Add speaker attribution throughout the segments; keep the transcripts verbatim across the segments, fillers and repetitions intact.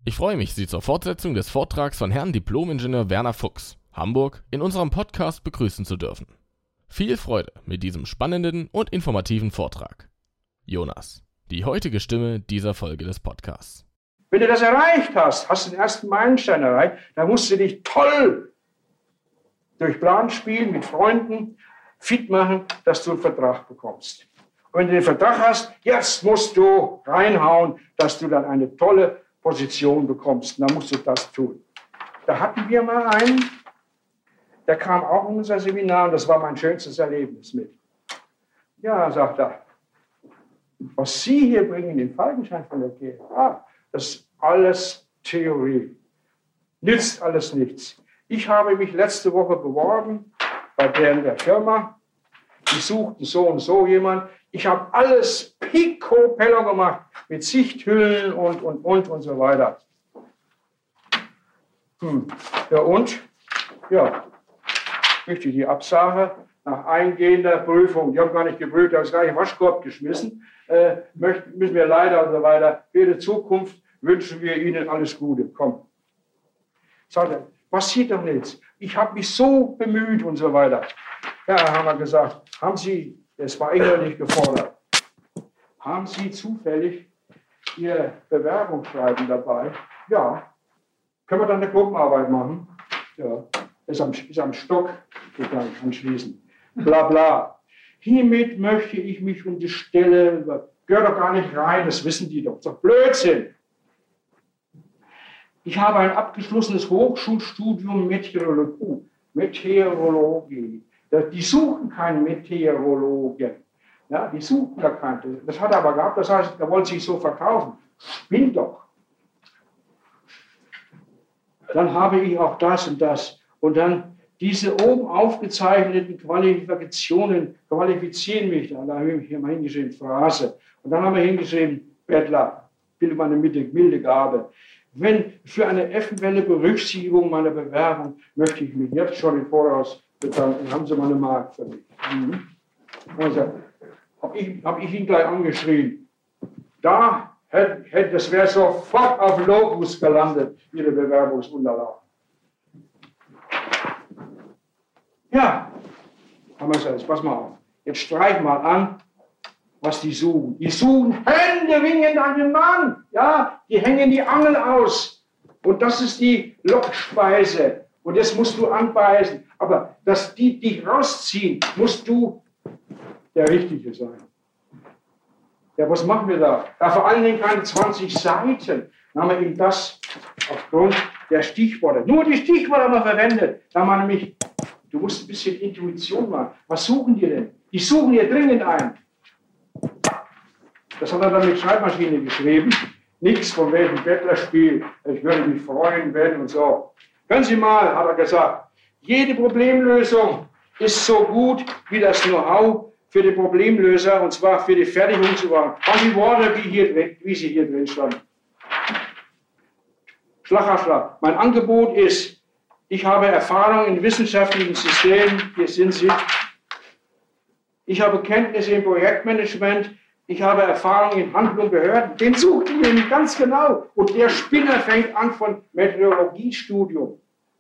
Speaker 1: Ich freue mich, Sie zur Fortsetzung des Vortrags von Herrn Diplom-Ingenieur Werner Fuchs, Hamburg, in unserem Podcast begrüßen zu dürfen. Viel Freude mit diesem spannenden und informativen Vortrag. Jonas, die heutige Stimme dieser Folge des Podcasts.
Speaker 2: Wenn du das erreicht hast, hast du den ersten Meilenstein erreicht, dann musst du dich toll durch Planspiel mit Freunden fit machen, dass du einen Vertrag bekommst. Und wenn du den Vertrag hast, jetzt musst du reinhauen, dass du dann eine tolle Position bekommst. Und dann musst du das tun. Da hatten wir mal einen, der kam auch in unser Seminar und das war mein schönstes Erlebnis mit. Ja, sagt er, was Sie hier bringen, den Falkenschein von der Kirche, ah, das ist alles Theorie. Nützt alles nichts. Ich habe mich letzte Woche beworben bei der, der Firma. Die suchten so und so jemand. Ich habe alles picobello gemacht mit Sichthüllen und, und, und und so weiter. Hm. Ja und? Ja, richtig, die Absage nach eingehender Prüfung. Die haben gar nicht geprüft, die haben es gar nicht in den Waschkorb geschmissen. Äh, möchten, müssen wir leider und so weiter. Für die Zukunft wünschen wir Ihnen alles Gute. Komm. Sagt er, passiert doch nichts. Ich habe mich so bemüht und so weiter. Ja, haben wir gesagt, haben Sie, es war innerlich gefordert, haben Sie zufällig Ihr Bewerbungsschreiben dabei? Ja. Können wir dann eine Gruppenarbeit machen? Ja. Ist am, ist am Stock gegangen, anschließend. Bla bla. Hiermit möchte ich mich um die Stelle, gehört doch gar nicht rein, das wissen die doch. Das ist doch Blödsinn. Ich habe ein abgeschlossenes Hochschulstudium Meteorologie. Meteorologie. Die suchen keinen Meteorologen. Ja, die suchen da keinen. Das hat er aber gehabt, das heißt, er wollte sich so verkaufen. Spinnt doch. Dann habe ich auch das und das. Und dann diese oben aufgezeichneten Qualifikationen qualifizieren mich. Da habe ich hier mal hingeschrieben, Phrase. Und dann haben wir hingeschrieben, Bettler, bilde meine milde Gabe. Wenn für eine eventuelle Berücksichtigung meiner Bewerbung möchte ich mich jetzt schon im Voraus bedanken. Haben Sie mal eine Mark für mich. Mhm. Also, habe ich, hab ich ihn gleich angeschrien. Da hätte, hätte das wäre sofort auf Locus gelandet, Ihre Bewerbungsunterlagen. Ja, haben wir gesagt, pass mal auf. Jetzt streich mal an, was die suchen. Die suchen händeringend einen Mann. Ja, die hängen die Angel aus. Und das ist die Lockspeise. Und das musst du anbeißen. Aber dass die dich rausziehen, musst du der Richtige sein. Ja, was machen wir da? Ja, vor allen Dingen keine zwanzig Seiten. Dann haben wir ihm das aufgrund der Stichworte. Nur die Stichworte haben wir verwendet. Da haben wir nämlich, du musst ein bisschen Intuition machen. Was suchen die denn? Die suchen hier dringend einen. Das hat er dann mit Schreibmaschine geschrieben. Nichts von welchem Bettlerspiel. Ich würde mich freuen, wenn und so. Hören Sie mal, hat er gesagt, jede Problemlösung ist so gut wie das Know-how für den Problemlöser, und zwar für die Fertigung zu machen. Haben die Worte, wie, hier, wie sie hier drin standen. Schlag auf Schlag. Mein Angebot ist, ich habe Erfahrung in wissenschaftlichen Systemen, hier sind sie. Ich habe Kenntnisse im Projektmanagement. Ich habe Erfahrung in Handlung Behörden. Den sucht ihr nämlich ganz genau. Und der Spinner fängt an von Meteorologiestudium.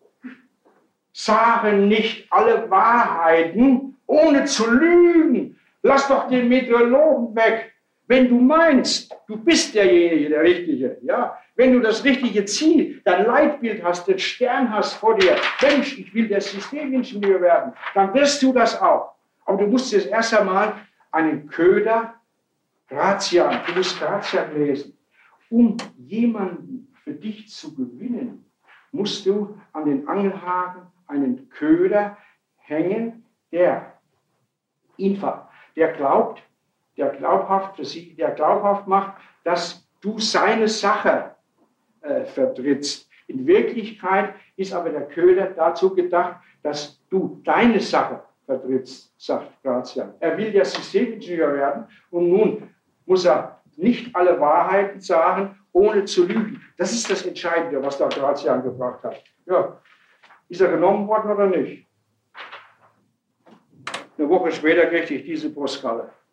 Speaker 2: Sagen nicht alle Wahrheiten, ohne zu lügen. Lass doch den Meteorologen weg. Wenn du meinst, du bist derjenige, der Richtige, ja, wenn du das richtige Ziel, dein Leitbild hast, den Stern hast vor dir, Mensch, ich will der Systemingenieur werden, dann wirst du das auch. Aber du musst jetzt erst einmal einen Köder, Gratian, du musst Gratian lesen. Um jemanden für dich zu gewinnen, musst du an den Angelhaken einen Köder hängen, der ihn, der glaubt, der glaubhaft für sie, der glaubhaft macht, dass du seine Sache äh, vertrittst. In Wirklichkeit ist aber der Köder dazu gedacht, dass du deine Sache vertrittst, sagt Gratian. Er will ja Systemingenieur werden und nun muss er nicht alle Wahrheiten sagen, ohne zu lügen. Das ist das Entscheidende, was da Gratian gebracht hat. Ja, ist er genommen worden oder nicht? Eine Woche später kriegte ich diese Postkarte.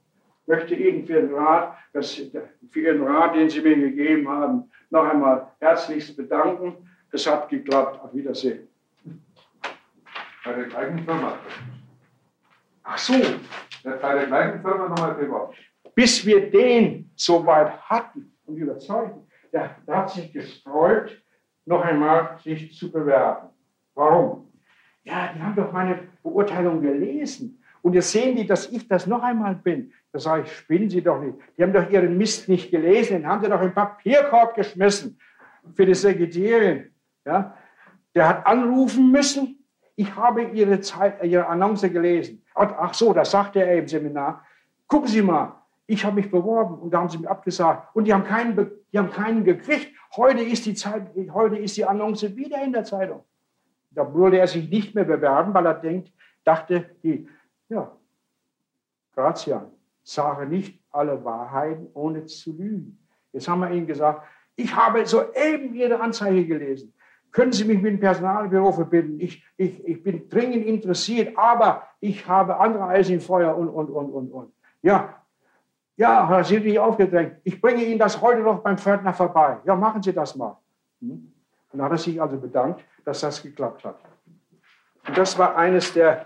Speaker 2: möchte Ihnen für den Rat, das, für Ihren Rat, den Sie mir gegeben haben, noch einmal herzlichst bedanken. Es hat geklappt. Auf Wiedersehen.
Speaker 3: Bei der gleichen Firma.
Speaker 2: Ach so.
Speaker 3: Bei der gleichen Firma nochmal privat.
Speaker 2: Bis wir den so weit hatten und überzeugt, der, der hat sich gestreut, noch einmal sich zu bewerben. Warum? Ja, die haben doch meine Beurteilung gelesen. Und jetzt sehen die, dass ich das noch einmal bin. Da sage ich, spinnen Sie doch nicht. Die haben doch Ihren Mist nicht gelesen, den haben Sie doch im Papierkorb geschmissen für die Sekretärin. Ja? Der hat anrufen müssen, ich habe Ihre, Zeit, Ihre Annonce gelesen. Ach so, das sagte er im Seminar. Gucken Sie mal, ich habe mich beworben und da haben Sie mir abgesagt. Und die haben keinen, die haben keinen gekriegt. Heute ist, die Zeit, heute ist die Annonce wieder in der Zeitung. Da würde er sich nicht mehr bewerben, weil er denkt, dachte, die, ja, Grazian, sage nicht alle Wahrheiten, ohne zu lügen. Jetzt haben wir Ihnen gesagt, ich habe soeben Ihre Anzeige gelesen. Können Sie mich mit dem Personalbüro verbinden? Ich, ich, ich bin dringend interessiert, aber ich habe andere Eisen im Feuer und, und, und, und, und. Ja, ja, da sind Sie aufgedrängt. Ich bringe Ihnen das heute noch beim Pförtner vorbei. Ja, machen Sie das mal. Und dann hat er sich also bedankt, dass das geklappt hat. Und das war eines der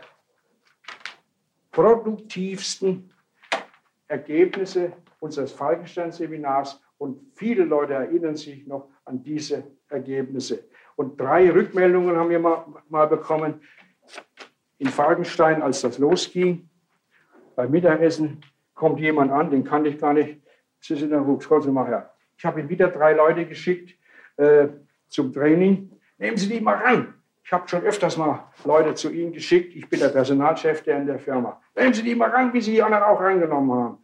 Speaker 2: produktivsten Ergebnisse unseres Falkenstein-Seminars und viele Leute erinnern sich noch an diese Ergebnisse. Und drei Rückmeldungen haben wir mal, mal bekommen in Falkenstein, als das losging. Beim Mittagessen kommt jemand an, den kannte ich gar nicht. Sie sind der Ruckskotzemacher. Ich habe ihm wieder drei Leute geschickt äh, zum Training. Nehmen Sie die mal ran. Ich habe schon öfters mal Leute zu Ihnen geschickt. Ich bin der Personalchef der in der Firma. Nehmen Sie die mal ran, wie Sie die anderen auch rangenommen haben.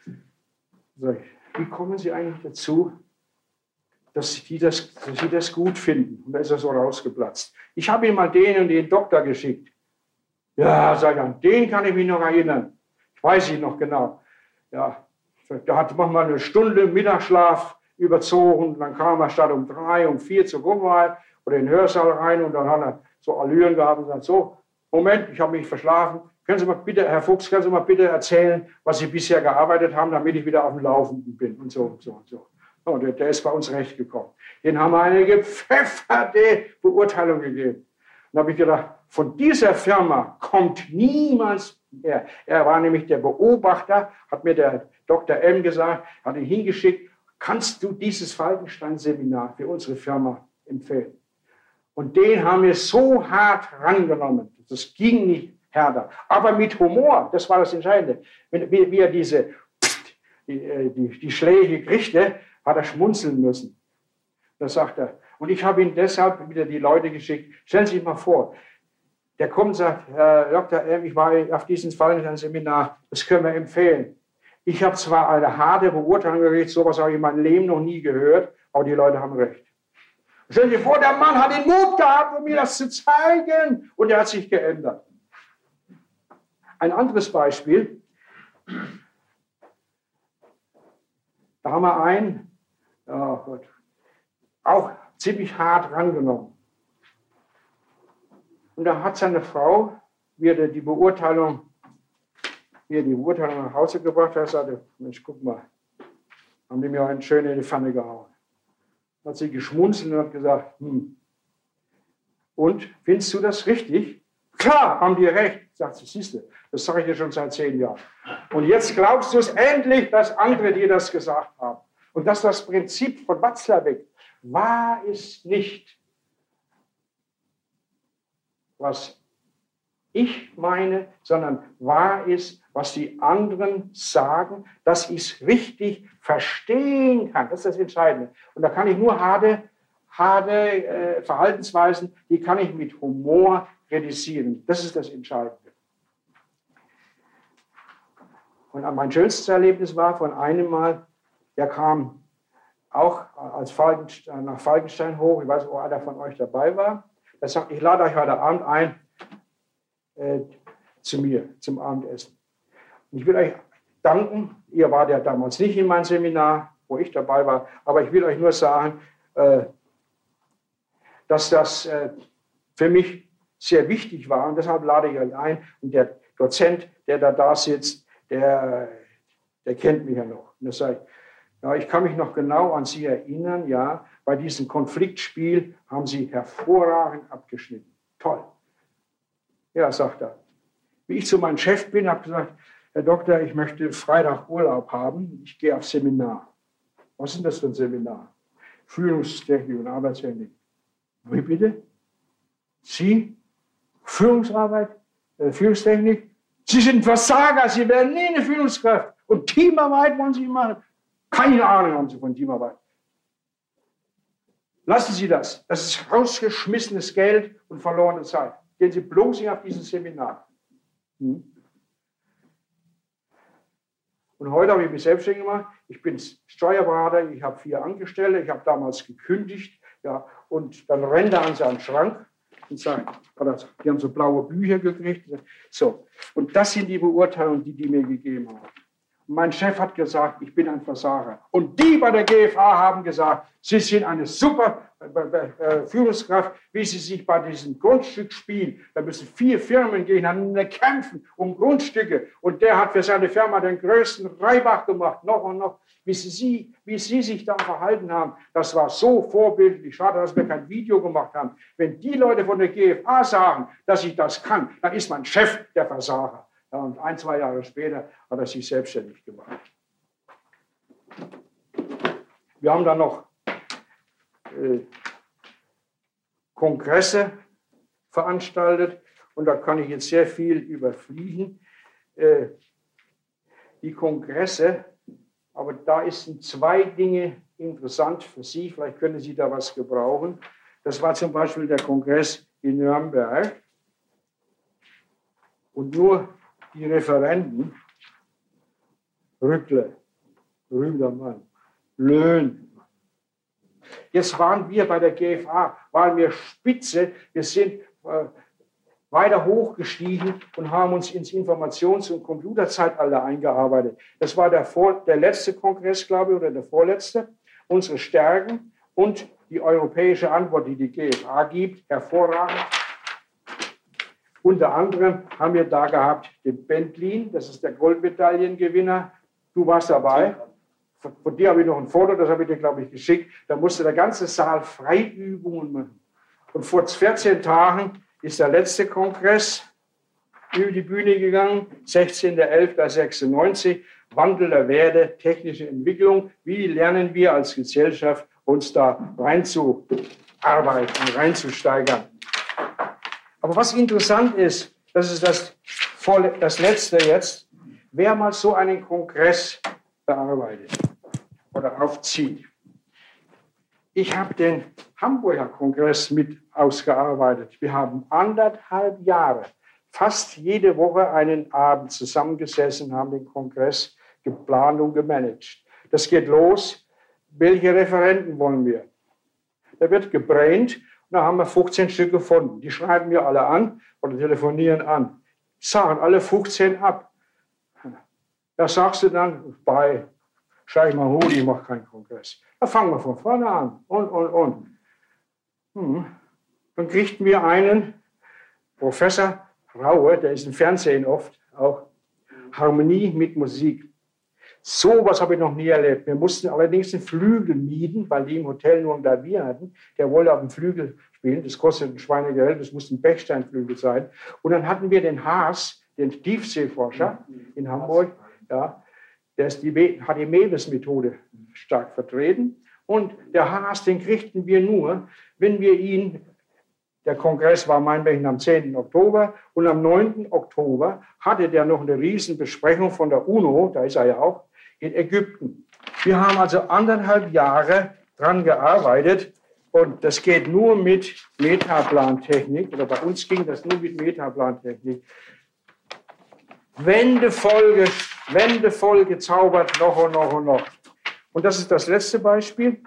Speaker 2: So, wie kommen Sie eigentlich dazu, dass Sie, das, dass Sie das gut finden? Und da ist er so rausgeplatzt. Ich habe Ihnen mal den und den Doktor geschickt. Ja, sag ich, an den kann ich mich noch erinnern. Ich weiß ihn noch genau. Ja, da hat manchmal eine Stunde Mittagsschlaf überzogen. Dann kam er statt um drei, um vier zur Grundwahl oder in den Hörsaal rein und dann hat er so Allüren gehabt und gesagt, so, Moment, ich habe mich verschlafen. Können Sie mal bitte, Herr Fuchs, können Sie mal bitte erzählen, was Sie bisher gearbeitet haben, damit ich wieder auf dem Laufenden bin und so und so und so. Und der, der ist bei uns recht gekommen. Den haben wir eine gepfefferte Beurteilung gegeben. Und da habe ich gedacht, von dieser Firma kommt niemals mehr. Er war nämlich der Beobachter, hat mir der Doktor M gesagt, hat ihn hingeschickt, kannst du dieses Falkenstein-Seminar für unsere Firma empfehlen? Und den haben wir so hart rangenommen. Das ging nicht härter. Aber mit Humor, das war das Entscheidende. Wie, wie er diese die, die, die Schläge kriegte, hat er schmunzeln müssen. Das sagt er. Und ich habe ihm deshalb wieder die Leute geschickt. Stellen Sie sich mal vor, der kommt und sagt, Herr Doktor M., ich war auf diesem Falkenstein-Seminar, das können wir empfehlen. Ich habe zwar eine harte Beurteilung gekriegt, sowas habe ich in meinem Leben noch nie gehört, aber die Leute haben recht. Stellen Sie sich vor, der Mann hat den Mut gehabt, um mir das zu zeigen, und er hat sich geändert. Ein anderes Beispiel, da haben wir einen, oh Gott, auch ziemlich hart rangenommen. Und da hat seine Frau mir die Beurteilung, mir die Beurteilung nach Hause gebracht. Er sagte, Mensch, guck mal, haben die mir einen schön in die Pfanne gehauen. Hat sie geschmunzelt und hat gesagt, hm, und, findest du das richtig? Klar, haben die recht. Sagt sie, siehst du, das sage ich dir schon seit zehn Jahren. Und jetzt glaubst du es endlich, dass andere dir das gesagt haben. Und dass das Prinzip von Watzlawick wahr ist nicht, was ich meine, sondern wahr ist, was die anderen sagen, dass ich es richtig verstehen kann. Das ist das Entscheidende. Und da kann ich nur harte, harte äh, Verhaltensweisen, die kann ich mit Humor kritisieren. Das ist das Entscheidende. Und mein schönstes Erlebnis war von einem Mal, der kam auch als Falkenstein, nach Falkenstein hoch. Ich weiß nicht, ob einer von euch dabei war. Er sagt, ich lade euch heute Abend ein äh, zu mir, zum Abendessen. Und ich will euch danken. Ihr wart ja damals nicht in meinem Seminar, wo ich dabei war. Aber ich will euch nur sagen, äh, dass das äh, für mich sehr wichtig war. Und deshalb lade ich euch ein. Und der Dozent, der da da sitzt, der, Der kennt mich ja noch. Und da sage ich, ja, ich kann mich noch genau an Sie erinnern, ja, bei diesem Konfliktspiel haben Sie hervorragend abgeschnitten. Toll. Ja, sagt er. Wie ich zu meinem Chef bin, habe gesagt, Herr Doktor, ich möchte Freitag Urlaub haben, ich gehe auf Seminar. Was ist denn das für ein Seminar? Führungstechnik und Arbeitstechnik. Wie bitte? Sie? Führungsarbeit? Äh, Führungstechnik? Sie sind ein Versager, Sie werden nie eine Führungskraft. Und Teamarbeit wollen Sie machen? Keine Ahnung haben Sie von Teamarbeit. Lassen Sie das. Das ist rausgeschmissenes Geld und verlorene Zeit. Gehen Sie bloß nicht auf dieses Seminar. Hm? Und heute habe ich mich selbstständig gemacht. Ich bin Steuerberater, ich habe vier Angestellte, ich habe damals gekündigt. Ja, und dann rennt er an seinen Schrank und sagt, die haben so blaue Bücher gekriegt. So, und das sind die Beurteilungen, die die mir gegeben haben. Und mein Chef hat gesagt, ich bin ein Versager. Und die bei der G F A haben gesagt, Sie sind eine super äh, Führungskraft, wie Sie sich bei diesem Grundstücksspiel, da müssen vier Firmen gegeneinander kämpfen um Grundstücke. Und der hat für seine Firma den größten Reibach gemacht, noch und noch. Wie Sie, wie Sie sich da verhalten haben, das war so vorbildlich. Schade, dass wir kein Video gemacht haben. Wenn die Leute von der G F A sagen, dass ich das kann, dann ist mein Chef der Versager. Ja, und ein, zwei Jahre später hat er sich selbstständig gemacht. Wir haben dann noch äh, Kongresse veranstaltet und da kann ich jetzt sehr viel überfliegen. Äh, die Kongresse, aber da sind zwei Dinge interessant für Sie, vielleicht können Sie da was gebrauchen. Das war zum Beispiel der Kongress in Nürnberg und nur die Referenten, Rückle, Rüdermann, Löhn. Jetzt waren wir bei der G F A, waren wir spitze, wir sind äh, weiter hochgestiegen und haben uns ins Informations- und Computerzeitalter eingearbeitet. Das war der, vor, der letzte Kongress, glaube ich, oder der vorletzte. Unsere Stärken und die europäische Antwort, die die G F A gibt, hervorragend. Unter anderem haben wir da gehabt den Bentlin, das ist der Goldmedaillengewinner. Du warst dabei. Von dir habe ich noch ein Foto, das habe ich dir, glaube ich, geschickt. Da musste der ganze Saal Freiübungen machen. Und vor vierzehn Tagen ist der letzte Kongress über die Bühne gegangen, sechzehnter elfter sechsundneunzig, Wandel der Werte, technische Entwicklung. Wie lernen wir als Gesellschaft, uns da reinzuarbeiten, reinzusteigern? Aber was interessant ist, das ist das, das Letzte jetzt, wer mal so einen Kongress bearbeitet oder aufzieht. Ich habe den Hamburger Kongress mit ausgearbeitet. Wir haben anderthalb Jahre, fast jede Woche einen Abend zusammengesessen, haben den Kongress geplant und gemanagt. Das geht los. Welche Referenten wollen wir? Da wird gebraint. Da haben wir fünfzehn Stück gefunden. Die schreiben wir alle an oder telefonieren an. Sagen alle fünfzehn ab. Da sagst du dann, bei Scheich Mahmoud, ich mache keinen Kongress. Da fangen wir von vorne an. Und, und, und. Hm. Dann kriegten wir einen Professor Raue, der ist im Fernsehen oft, auch Harmonie mit Musik. So was habe ich noch nie erlebt. Wir mussten allerdings den Flügel mieten, weil die im Hotel nur ein Klavier hatten. Der wollte auf dem Flügel spielen. Das kostet ein Schweinegeld. Das musste ein Bechsteinflügel sein. Und dann hatten wir den Haas, den Tiefseeforscher in Hamburg. Ja, der ist die, hat die Mewes-Methode stark vertreten. Und der Haas, den kriegten wir nur, wenn wir ihn, der Kongress war meinetwegen am zehnten Oktober und am neunten Oktober hatte der noch eine Riesenbesprechung von der UNO, da ist er ja auch, in Ägypten. Wir haben also anderthalb Jahre dran gearbeitet und das geht nur mit Metaplantechnik, oder bei uns ging das nur mit Metaplantechnik. Wendevoll, wendevoll gezaubert, noch und noch und noch. Und das ist das letzte Beispiel.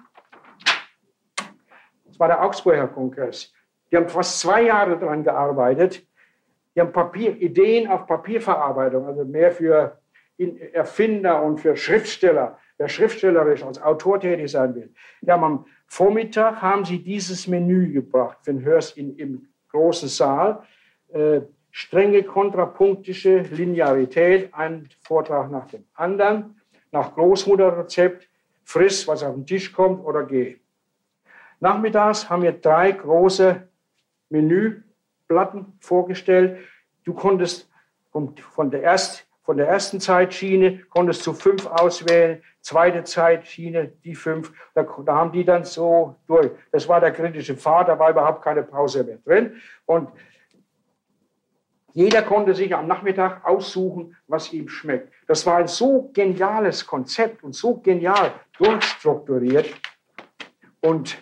Speaker 2: Das war der Augsburger Kongress. Die haben fast zwei Jahre daran gearbeitet. Die haben Papier, Ideen auf Papierverarbeitung, also mehr für Erfinder und für Schriftsteller, wer schriftstellerisch als Autor tätig sein will. Die haben am Vormittag haben sie dieses Menü gebracht für den Hörs in, im großen Saal. Äh, strenge kontrapunktische Linearität, ein Vortrag nach dem anderen. nach Großmutterrezept, friss, was auf den Tisch kommt oder geh. Nachmittags haben wir drei große Menüplatten vorgestellt. Du konntest von der, erst, von der ersten Zeitschiene konntest du fünf auswählen, zweite Zeitschiene, die fünf. Da, da haben die dann so durch. Das war der kritische Pfad, da war überhaupt keine Pause mehr drin. Und jeder konnte sich am Nachmittag aussuchen, was ihm schmeckt. Das war ein so geniales Konzept und so genial durchstrukturiert. Und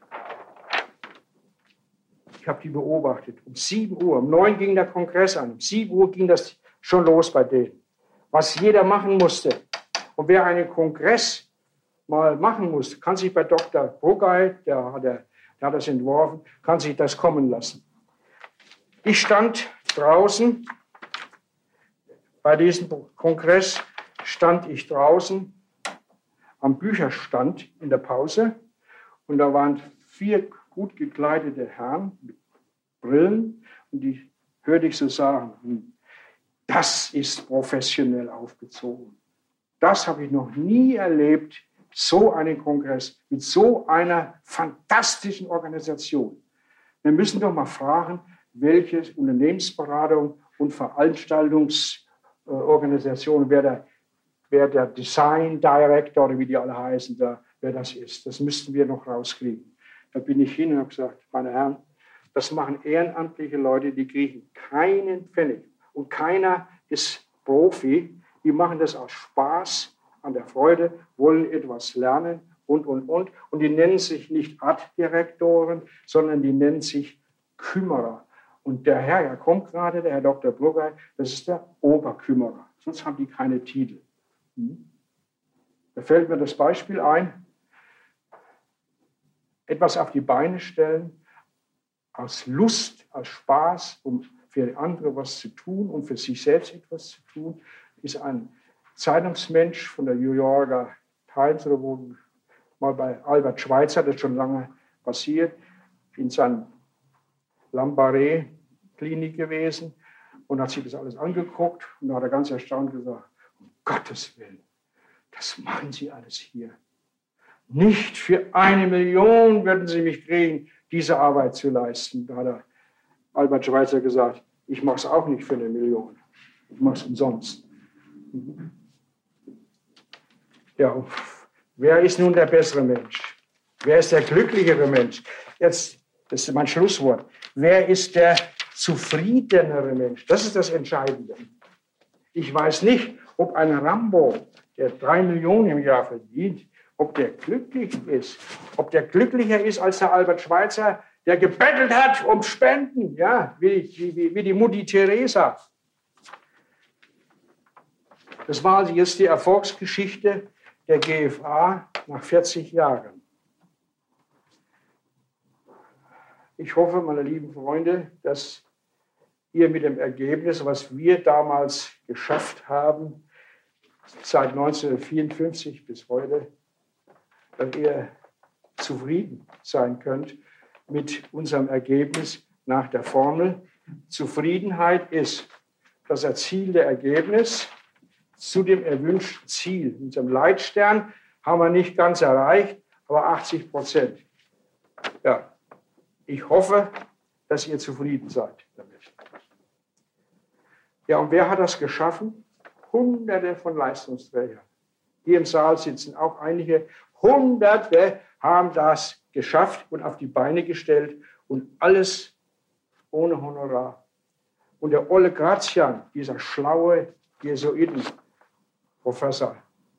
Speaker 2: ich habe die beobachtet. Um sieben Uhr, um neun ging der Kongress an. Um sieben Uhr ging das schon los bei denen. Was jeder machen musste. Und wer einen Kongress mal machen musste, kann sich bei Doktor Brugay, der hat, der, der hat das entworfen, kann sich das kommen lassen. Ich stand draußen, bei diesem Kongress stand ich draußen am Bücherstand in der Pause und da waren vier gut gekleidete Herren mit Brillen und die hörte ich so sagen, das ist professionell aufgezogen. Das habe ich noch nie erlebt, so einen Kongress mit so einer fantastischen Organisation. Wir müssen doch mal fragen, welche Unternehmensberatung und Veranstaltungsorganisation, wer der, wer der Design Director oder wie die alle heißen, da, wer das ist. Das müssten wir noch rauskriegen. Da bin ich hin und habe gesagt, meine Herren, das machen ehrenamtliche Leute, die kriegen keinen Pfennig. Und keiner ist Profi. Die machen das aus Spaß, an der Freude, wollen etwas lernen und, und, und. Und die nennen sich nicht Artdirektoren, sondern die nennen sich Kümmerer. Und der Herr, der kommt gerade, der Herr Doktor Brugay, das ist der Oberkümmerer. Sonst haben die keine Titel. Hm? Da fällt mir das Beispiel ein, etwas auf die Beine stellen, aus Lust, aus Spaß, um für andere was zu tun und für sich selbst etwas zu tun, ist ein Zeitungsmensch von der New Yorker Times, oder wo mal bei Albert Schweitzer, das ist schon lange passiert, in seinem Lambaré-Klinik gewesen und hat sich das alles angeguckt und da hat er ganz erstaunt gesagt, um Gottes Willen, das machen Sie alles hier. Nicht für eine Million würden Sie mich kriegen, diese Arbeit zu leisten. Da hat er Albert Schweitzer gesagt, ich mache es auch nicht für eine Million, ich mache es umsonst. Ja, wer ist nun der bessere Mensch? Wer ist der glücklichere Mensch? Jetzt, das ist mein Schlusswort. Wer ist der zufriedenere Mensch? Das ist das Entscheidende. Ich weiß nicht, ob ein Rambo, der drei Millionen im Jahr verdient, ob der glücklich ist, ob der glücklicher ist als der Albert Schweitzer, der gebettelt hat um Spenden, ja, wie, wie, wie die Mutti Teresa. Das war also jetzt die Erfolgsgeschichte der G F A nach vierzig Jahren. Ich hoffe, meine lieben Freunde, dass ihr mit dem Ergebnis, was wir damals geschafft haben, seit neunzehnhundertvierundfünfzig bis heute, dass ihr zufrieden sein könnt mit unserem Ergebnis nach der Formel. Zufriedenheit ist das erzielte Ergebnis zu dem erwünschten Ziel. Unserem Leitstern haben wir nicht ganz erreicht, aber achtzig Prozent. Ja, ich hoffe, dass ihr zufrieden seid damit. Ja, und wer hat das geschaffen? Hunderte von Leistungsträgern. Hier im Saal sitzen auch einige. Hunderte haben das geschafft und auf die Beine gestellt und alles ohne Honorar. Und der Olle Grazian, dieser schlaue Jesuitenprofessor,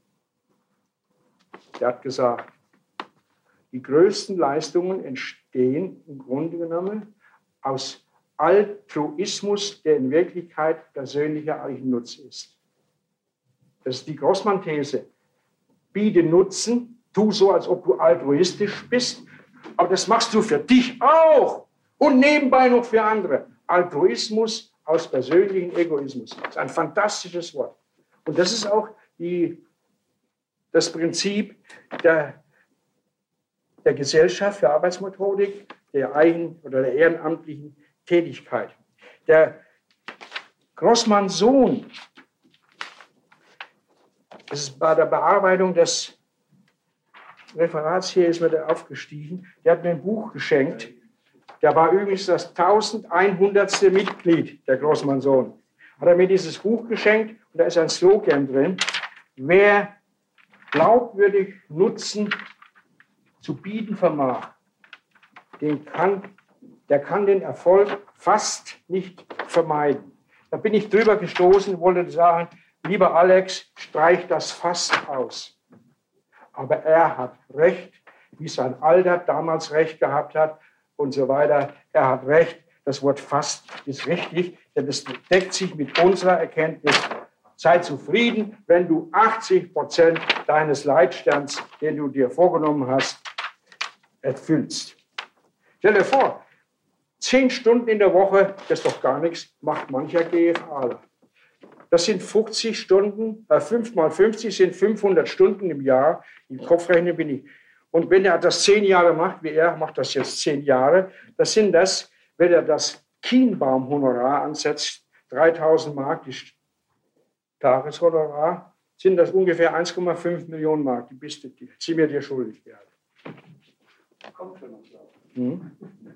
Speaker 2: der hat gesagt, die größten Leistungen entstehen im Grunde genommen aus Altruismus, der in Wirklichkeit persönlicher Eigennutz ist. Das ist die Grossmann-These. Biete Nutzen, tu so, als ob du altruistisch bist, aber das machst du für dich auch und nebenbei noch für andere. Altruismus aus persönlichem Egoismus. Das ist ein fantastisches Wort. Und das ist auch die, das Prinzip der, der Gesellschaft für Arbeitsmethodik, der eigen- oder der ehrenamtlichen Tätigkeit. Der Grossmanns Sohn, Das ist bei der Bearbeitung des Referats hier ist mir der aufgestiegen. Der hat mir ein Buch geschenkt. Der war übrigens das tausendeinhundertste Mitglied, der Grossmann-Sohn. Hat er mir dieses Buch geschenkt und da ist ein Slogan drin. Wer glaubwürdig Nutzen zu bieten vermag, den kann, der kann den Erfolg fast nicht vermeiden. Da bin ich drüber gestoßen und wollte sagen, lieber Alex, streich das fast aus. Aber er hat recht, wie sein Alter damals recht gehabt hat und so weiter. Er hat recht, das Wort fast ist richtig, denn es deckt sich mit unserer Erkenntnis. Sei zufrieden, wenn du achtzig Prozent deines Leitsterns, den du dir vorgenommen hast, erfüllst. Stell dir vor, zehn Stunden in der Woche, das ist doch gar nichts, macht mancher GFAler. Das sind fünfzig Stunden, äh, fünf mal fünfzig sind fünfhundert Stunden im Jahr. Im Kopfrechnen bin ich. Und wenn er das zehn Jahre macht, wie er macht das jetzt zehn Jahre, das sind das, wenn er das Kienbaum-Honorar ansetzt, dreitausend Mark, die Tageshonorar, sind das ungefähr eins Komma fünf Millionen Mark. Die bist du, die sind mir dir schuldig, Gerhard. Kommt schon noch. Hm?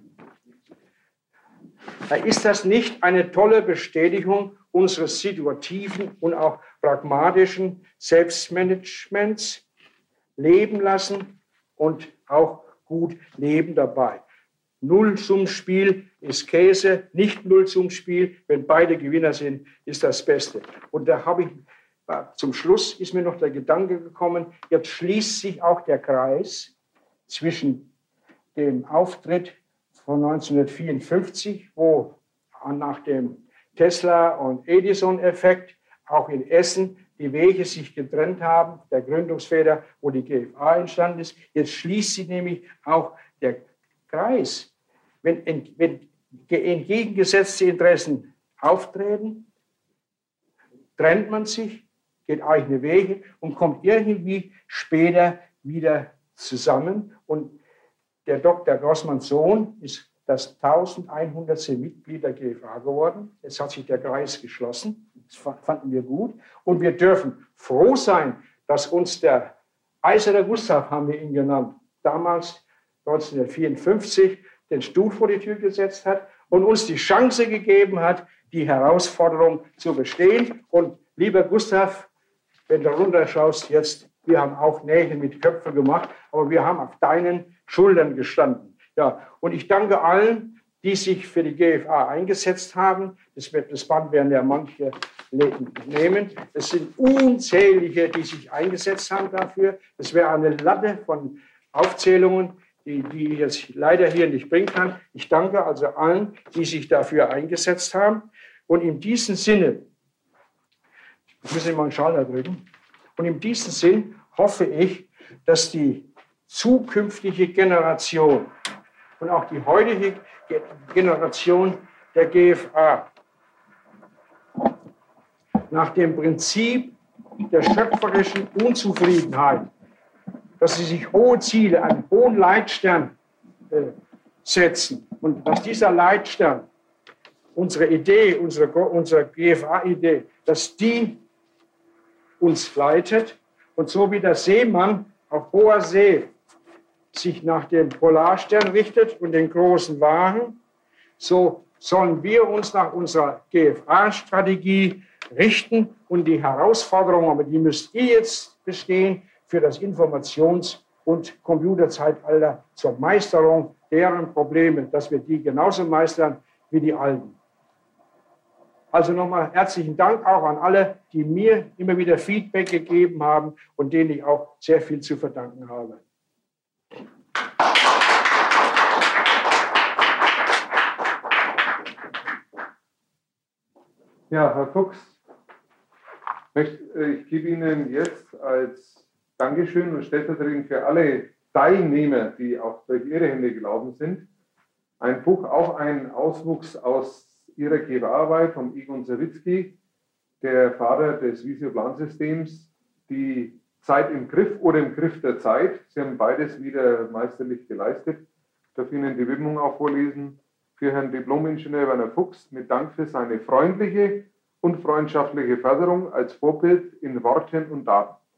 Speaker 2: Da ist das nicht eine tolle Bestätigung unseres situativen und auch pragmatischen Selbstmanagements? Leben lassen und auch gut leben dabei. Nullsummspiel ist Käse, nicht Nullsummspiel. Wenn beide Gewinner sind, ist das Beste. Und da habe ich, zum Schluss ist mir noch der Gedanke gekommen, jetzt schließt sich auch der Kreis zwischen dem Auftritt von neunzehnhundertvierundfünfzig, wo nach dem Tesla- und Edison-Effekt auch in Essen die Wege sich getrennt haben, der Gründungsväter, wo die G F A entstanden ist. Jetzt schließt sich nämlich auch der Kreis. Wenn, wenn entgegengesetzte Interessen auftreten, trennt man sich, geht eigene Wege und kommt irgendwie später wieder zusammen. Und der Doktor Grossmann-Sohn ist das tausendeinhundertste Mitglied der G F A geworden. Jetzt hat sich der Kreis geschlossen. Das fanden wir gut. Und wir dürfen froh sein, dass uns der Eiserne Gustav, haben wir ihn genannt, damals neunzehnhundertvierundfünfzig den Stuhl vor die Tür gesetzt hat und uns die Chance gegeben hat, die Herausforderung zu bestehen. Und lieber Gustav, wenn du runterschaust jetzt, wir haben auch Nägel mit Köpfen gemacht, aber wir haben auf deinen Schultern gestanden. Ja, und ich danke allen, die sich für die G F A eingesetzt haben. Das, wird, das Band werden ja manche nehmen. Es sind unzählige, die sich eingesetzt haben dafür. Das wäre eine Latte von Aufzählungen, die, die ich jetzt leider hier nicht bringen kann. Ich danke also allen, die sich dafür eingesetzt haben. Und in diesem Sinne, ich muss mal einen Schalter drücken, und in diesem Sinn hoffe ich, dass die zukünftige Generation und auch die heutige Generation der G F A nach dem Prinzip der schöpferischen Unzufriedenheit, dass sie sich hohe Ziele, einen hohen Leitstern äh, setzen und dass dieser Leitstern, unsere Idee, unsere, unsere G F A-Idee, dass die uns leitet und so wie der Seemann auf hoher See sich nach dem Polarstern richtet und den großen Wagen, so sollen wir uns nach unserer G F A-Strategie richten und die Herausforderungen, aber die müsst ihr jetzt bestehen, für das Informations- und Computerzeitalter zur Meisterung deren Probleme, dass wir die genauso meistern wie die Alten. Also nochmal herzlichen Dank auch an alle, die mir immer wieder Feedback gegeben haben und denen ich auch sehr viel zu verdanken habe.
Speaker 3: Ja, Herr Fuchs, ich gebe Ihnen jetzt als Dankeschön und stellvertretend für alle Teilnehmer, die auch durch Ihre Hände gelaufen sind, ein Buch, auch ein Auswuchs aus Ihrer G F A-Arbeit von Egon Sawitzki, der Vater des Visio-Plansystems, die Zeit im Griff oder im Griff der Zeit. Sie haben beides wieder meisterlich geleistet. Ich darf Ihnen die Widmung auch vorlesen. Für Herrn Diplom-Ingenieur Werner Fuchs mit Dank für seine freundliche und freundschaftliche Förderung als Vorbild in Worten und Taten.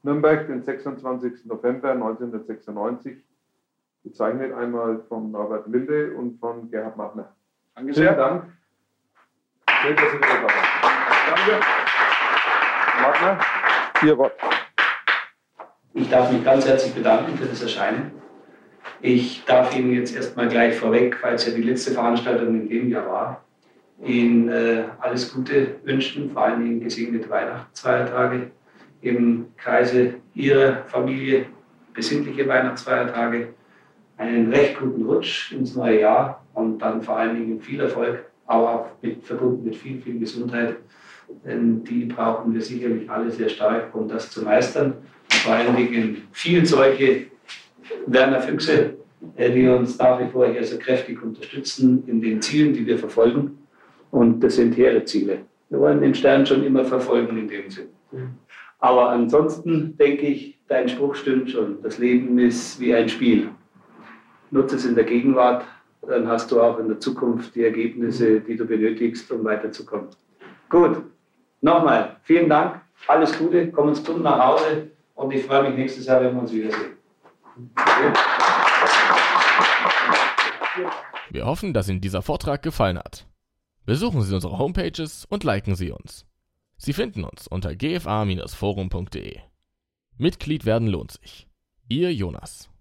Speaker 3: Nürnberg, den sechsundzwanzigsten November neunzehnhundertsechsundneunzig, gezeichnet einmal von Norbert Milde und von Gerhard Mattner.
Speaker 2: Danke sehr.
Speaker 3: Vielen Dank. Schön, dass Sie wieder da waren. Danke. Mattner, Ihr Wort.
Speaker 4: Ich darf mich ganz herzlich bedanken für das Erscheinen. Ich darf Ihnen jetzt erstmal gleich vorweg, weil es ja die letzte Veranstaltung in dem Jahr war, Ihnen äh, alles Gute wünschen, vor allen Dingen gesegnete Weihnachtsfeiertage im Kreise Ihrer Familie, besinnliche Weihnachtsfeiertage, einen recht guten Rutsch ins neue Jahr und dann vor allen Dingen viel Erfolg, aber auch mit, verbunden mit viel, viel Gesundheit, denn die brauchen wir sicherlich alle sehr stark, um das zu meistern. Und vor allen Dingen viel solche Werner Füchse, die uns nach wie vor hier so kräftig unterstützen in den Zielen, die wir verfolgen. Und das sind hehre Ziele. Wir wollen den Stern schon immer verfolgen in dem Sinn. Aber ansonsten denke ich, dein Spruch stimmt schon. Das Leben ist wie ein Spiel. Nutze es in der Gegenwart, dann hast du auch in der Zukunft die Ergebnisse, die du benötigst, um weiterzukommen. Gut, nochmal, vielen Dank, alles Gute, komm uns dumm nach Hause und ich freue mich nächstes Jahr, wenn wir uns wiedersehen.
Speaker 1: Wir hoffen, dass Ihnen dieser Vortrag gefallen hat. Besuchen Sie unsere Homepages und liken Sie uns. Sie finden uns unter g f a Bindestrich forum punkt de. Mitglied werden lohnt sich. Ihr Jonas.